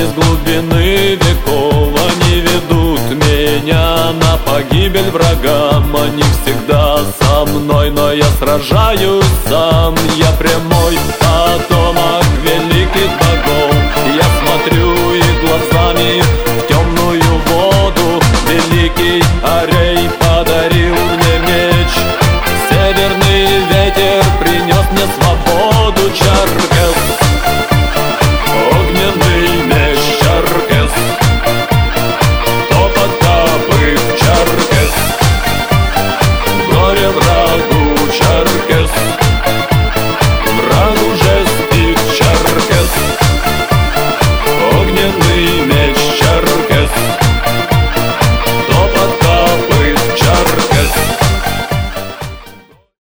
из глубины веков. Они ведут меня на погибель врагам. Они всегда со мной, но я сражаюсь сам. Я прямой потомок великих богов. Я смотрю их глазами